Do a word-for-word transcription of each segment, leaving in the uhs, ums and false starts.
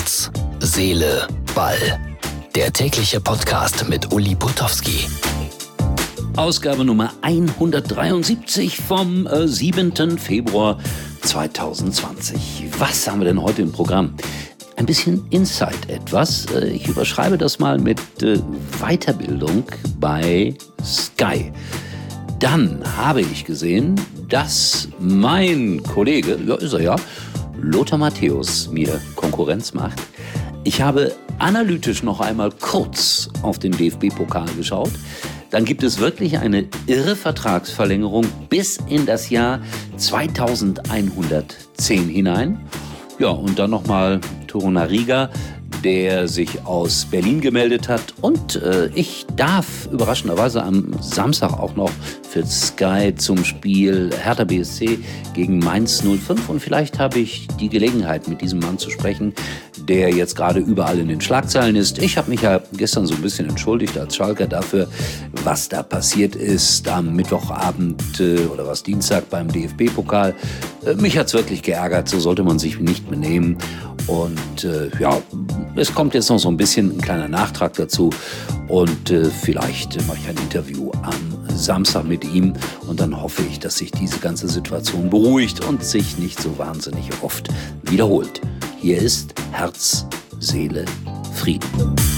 Herz, Seele, Ball. Der tägliche Podcast mit Uli Putowski. Ausgabe Nummer hundertdreiundsiebzig vom äh, siebenten Februar zweitausendzwanzig. Was haben wir denn heute im Programm? Ein bisschen Insight etwas. Äh, ich überschreibe das mal mit äh, Weiterbildung bei Sky. Dann habe ich gesehen, dass mein Kollege, ja ist er ja, Lothar Matthäus mir Konkurrenz macht. Ich habe analytisch noch einmal kurz auf den D F B-Pokal geschaut. Dann gibt es wirklich eine irre Vertragsverlängerung bis in das Jahr zweitausendeinhundertzehn hinein. Ja, und dann nochmal Torunariga, der sich aus Berlin gemeldet hat. Und äh, ich darf überraschenderweise am Samstag auch noch für Sky zum Spiel Hertha B S C gegen Mainz null fünf. Und vielleicht habe ich die Gelegenheit, mit diesem Mann zu sprechen, der jetzt gerade überall in den Schlagzeilen ist. Ich habe mich ja gestern so ein bisschen entschuldigt als Schalker dafür, was da passiert ist am Mittwochabend äh, oder was Dienstag beim D F B-Pokal. Äh, mich hat's wirklich geärgert, so sollte man sich nicht benehmen. Und äh, ja, es kommt jetzt noch so ein bisschen ein kleiner Nachtrag dazu und äh, vielleicht mache ich ein Interview am Samstag mit ihm und dann hoffe ich, dass sich diese ganze Situation beruhigt und sich nicht so wahnsinnig oft wiederholt. Hier ist Herz, Seele, Frieden.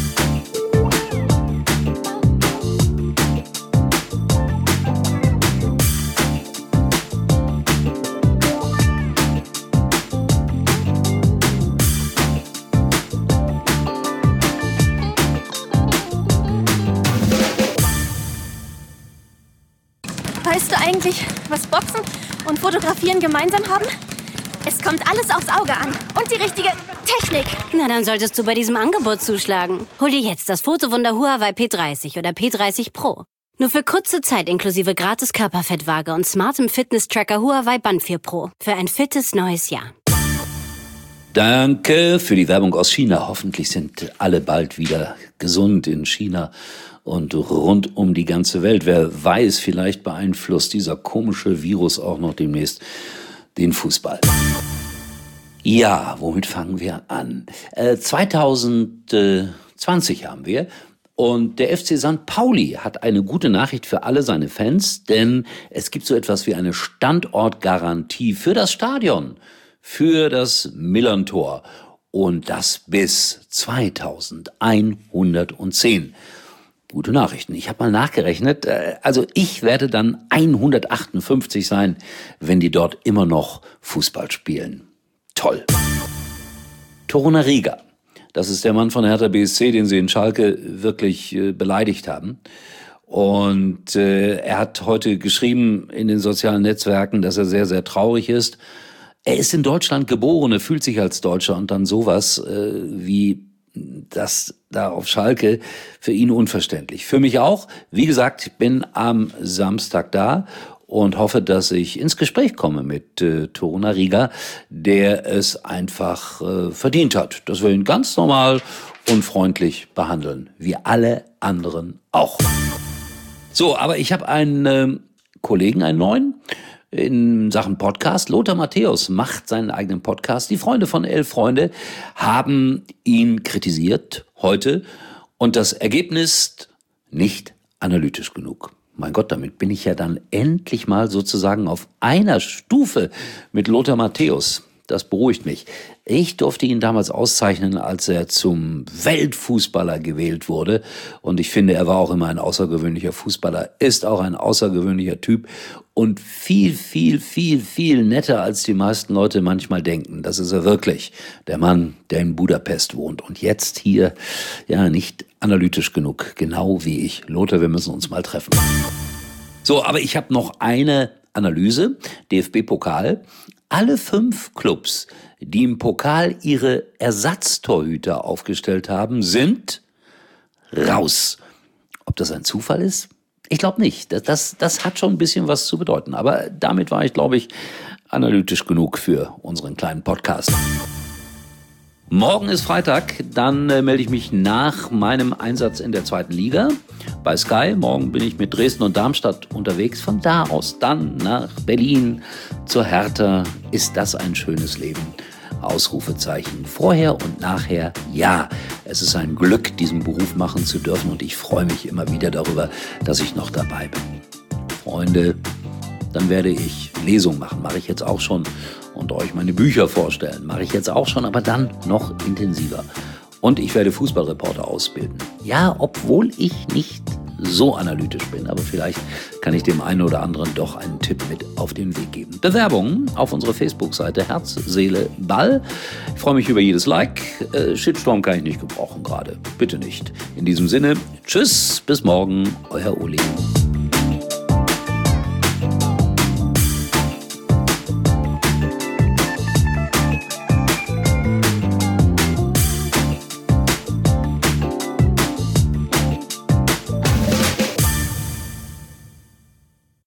Weißt du eigentlich, was Boxen und Fotografieren gemeinsam haben? Es kommt alles aufs Auge an und die richtige Technik. Na, dann solltest du bei diesem Angebot zuschlagen. Hol dir jetzt das Fotowunder Huawei P dreißig oder P dreißig Pro. Nur für kurze Zeit inklusive gratis Körperfettwaage und smartem Fitness-Tracker Huawei Band vier Pro. Für ein fittes neues Jahr. Danke für die Werbung aus China. Hoffentlich sind alle bald wieder gesund in China und rund um die ganze Welt. Wer weiß, vielleicht beeinflusst dieser komische Virus auch noch demnächst den Fußball. Ja, womit fangen wir an? Äh, zweitausendzwanzig haben wir und der F C Sankt Pauli hat eine gute Nachricht für alle seine Fans, denn es gibt so etwas wie eine Standortgarantie für das Stadion, für das Millerntor und das bis zweitausendeinhundertzehn. Gute Nachrichten. Ich habe mal nachgerechnet. Also ich werde dann hundertachtundfünfzig sein, wenn die dort immer noch Fußball spielen. Toll. Torunariga, das ist der Mann von Hertha B S C, den sie in Schalke wirklich äh, beleidigt haben. Und äh, er hat heute geschrieben in den sozialen Netzwerken, dass er sehr, sehr traurig ist. Er ist in Deutschland geboren, er fühlt sich als Deutscher und dann sowas äh, wie das da auf Schalke für ihn unverständlich. Für mich auch. Wie gesagt, ich bin am Samstag da und hoffe, dass ich ins Gespräch komme mit äh, Torunariga, der es einfach äh, verdient hat, dass wir ihn ganz normal und freundlich behandeln, wie alle anderen auch. So, aber ich habe einen äh, Kollegen, einen neuen, in Sachen Podcast. Lothar Matthäus macht seinen eigenen Podcast. Die Freunde von Elf Freunde haben ihn kritisiert heute und das Ergebnis nicht analytisch genug. Mein Gott, damit bin ich ja dann endlich mal sozusagen auf einer Stufe mit Lothar Matthäus. Das beruhigt mich. Ich durfte ihn damals auszeichnen, als er zum Weltfußballer gewählt wurde. Und ich finde, er war auch immer ein außergewöhnlicher Fußballer, ist auch ein außergewöhnlicher Typ und viel, viel, viel, viel netter, als die meisten Leute manchmal denken. Das ist er wirklich, der Mann, der in Budapest wohnt. Und jetzt hier, ja, nicht analytisch genug, genau wie ich. Lothar, wir müssen uns mal treffen. So, aber ich habe noch eine Analyse, D F B-Pokal. Alle fünf Clubs, die im Pokal ihre Ersatztorhüter aufgestellt haben, sind raus. Ob das ein Zufall ist? Ich glaube nicht. Das, das, das hat schon ein bisschen was zu bedeuten. Aber damit war ich, glaube ich, analytisch genug für unseren kleinen Podcast. Morgen ist Freitag, dann äh, melde ich mich nach meinem Einsatz in der zweiten Liga bei Sky. Morgen bin ich mit Dresden und Darmstadt unterwegs. Von da aus dann nach Berlin zur Hertha. Ist das ein schönes Leben? Ausrufezeichen. Vorher und nachher, ja. Es ist ein Glück, diesen Beruf machen zu dürfen und ich freue mich immer wieder darüber, dass ich noch dabei bin. Freunde, dann werde ich Lesungen machen, mache ich jetzt auch schon, und euch meine Bücher vorstellen, mache ich jetzt auch schon, aber dann noch intensiver. Und ich werde Fußballreporter ausbilden. Ja, obwohl ich nicht so analytisch bin, aber vielleicht kann ich dem einen oder anderen doch einen Tipp mit auf den Weg geben. Bewerbungen auf unserer Facebook-Seite Herz, Seele, Ball. Ich freue mich über jedes Like. Äh, Shitstorm kann ich nicht gebrauchen gerade. Bitte nicht. In diesem Sinne, tschüss, bis morgen, euer Uli.